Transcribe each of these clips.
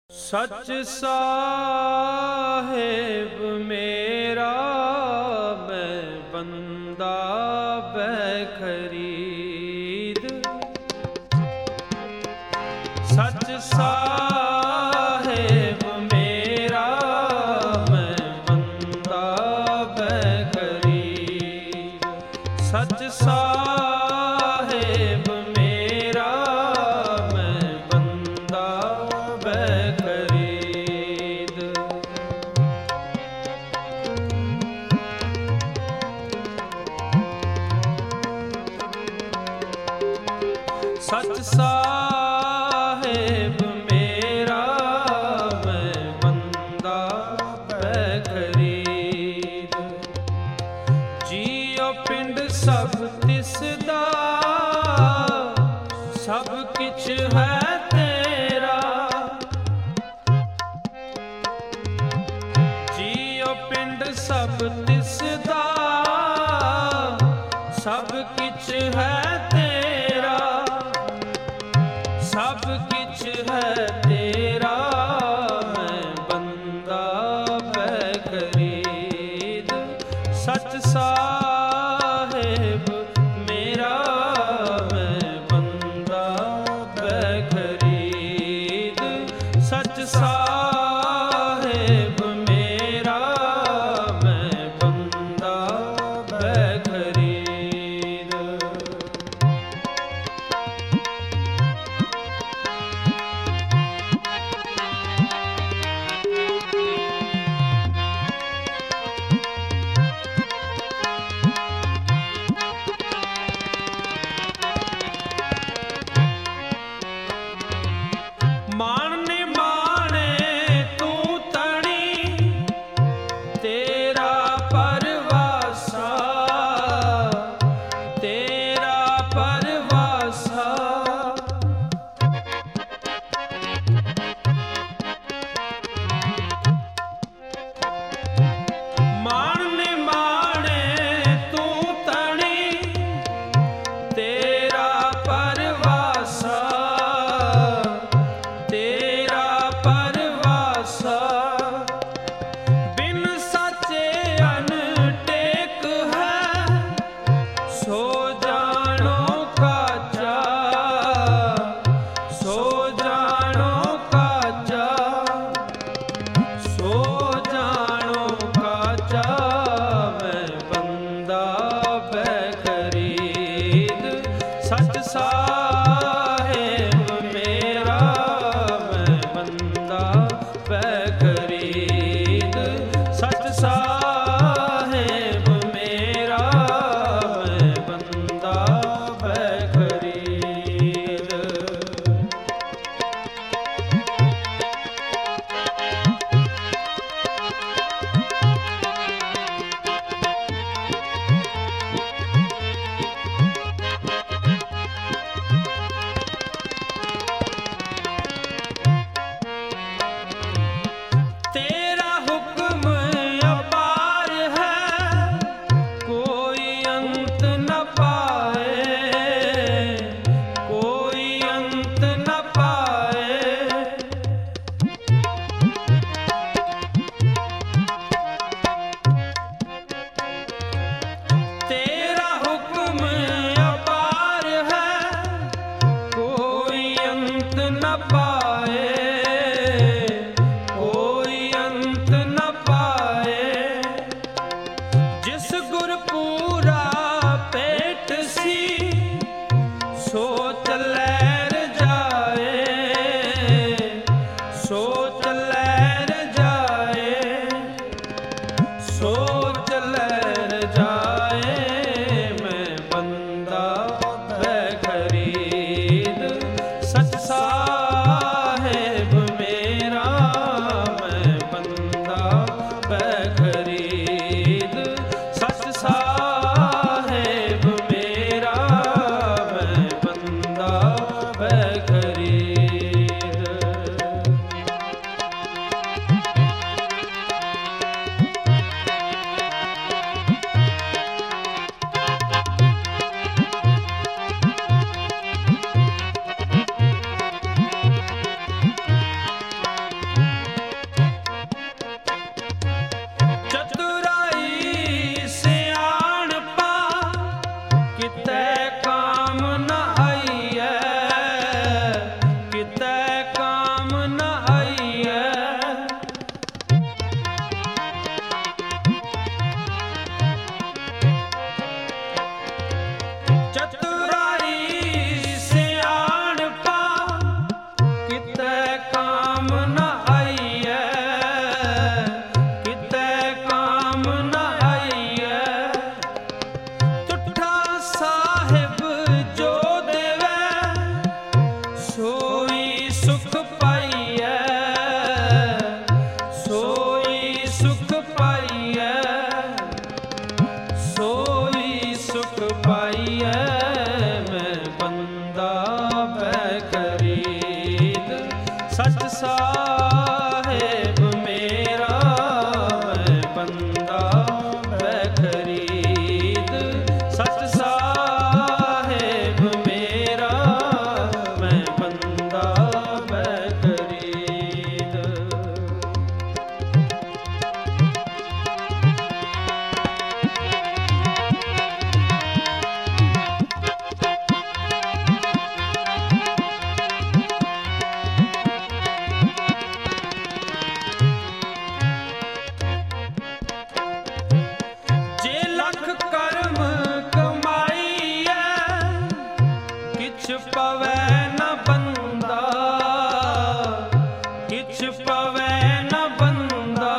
सच साहेब मेरा मैं बंदा बेखरीद। सच साहेब मेरा मैं बंदा बेखरीद। सच साहेब मेरा मैं बंदा बेखरीद। सच साहेब मेरा मैं बंदा बेखरीद। जियो पिंड सब तिसदा सब किछ है तेरा। जियो पिंड सब तिसदा सब किछ है तेरा। सब किछ है तेरा मैं बंदा बेखरीद। सच साहेब मेरा मैं बंदा बेखरीद। सच साहेब मेरा मैं बंदा बेखरीद। माने माने तू तणी तेरा परवासा। तेरा परवासा माने माने तू तणी तेरा परवासा। तेरा परवासा बिन साचे अनटेक है सो जानो काचा। सो जानो किछ पवै न बंदा।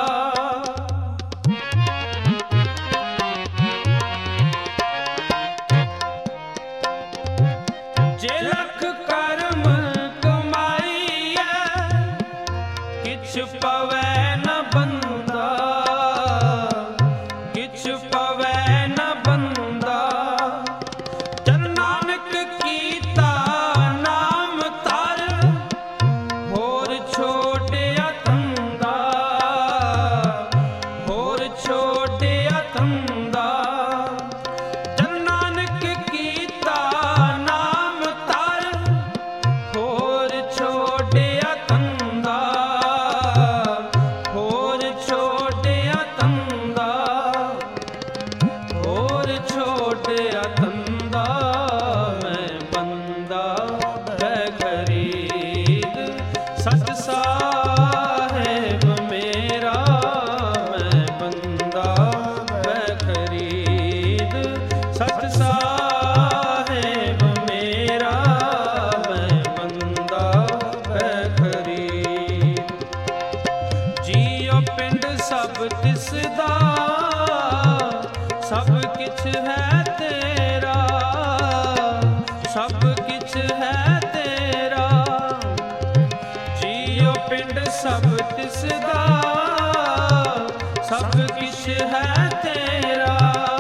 जे लख कर्म कमाईऐ किछ पवै न बंदा, किछ पवै न बंदा। जन नानक कीता नाम तर, होर छोड़िया तंदा, होर छोड़िया तंदा। जन नानक कीता नाम तर, होर छोड़िया तंदा, होर छोड़िया तंदा, होर छोड़िया तंदा। मैं बंदा खरीद सत साहेब मेरा, मैं बंदा खरीद सत साहेब मेरा, मैं बंदा खरीद। जियो पिंड सब तिसदा, सब किछ है तेरा, सब किछ है तेरा। जियो पिंड सब तिसदा, सब किछ है तेरा,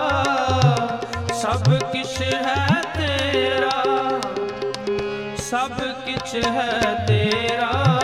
सब किछ है तेरा, सब किछ है तेरा।